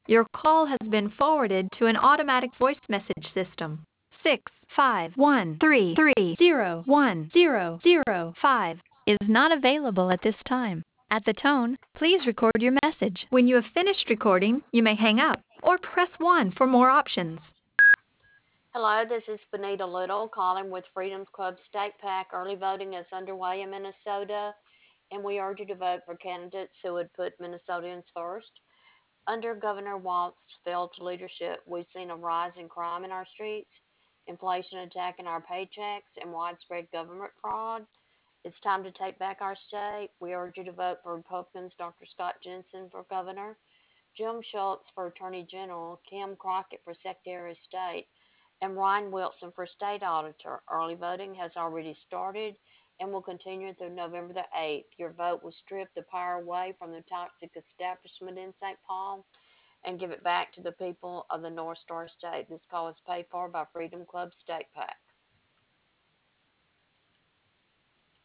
Your call has been forwarded to an automatic voice message system. 65133010005 is not available at this time. At the tone, please record your message. When you have finished recording, you may hang up or press 1 for more options. Hello, this is Benita Little calling with Freedom Club State PAC. Early voting is underway in Minnesota, and we urge you to vote for candidates who would put Minnesotans first. Under Governor Walz's failed leadership, we've seen a rise in crime in our streets, inflation attacking our paychecks, and widespread government fraud. It's time to take back our state. We urge you to vote for Republicans Dr. Scott Jensen for governor, Jim Schultz for Attorney General, Kim Crockett for Secretary of State, and Ryan Wilson for State Auditor. Early voting has already started and will continue through November the 8th. Your vote will strip the power away from the toxic establishment in St. Paul and give it back to the people of the North Star State. This call is paid for by Freedom Club State PAC.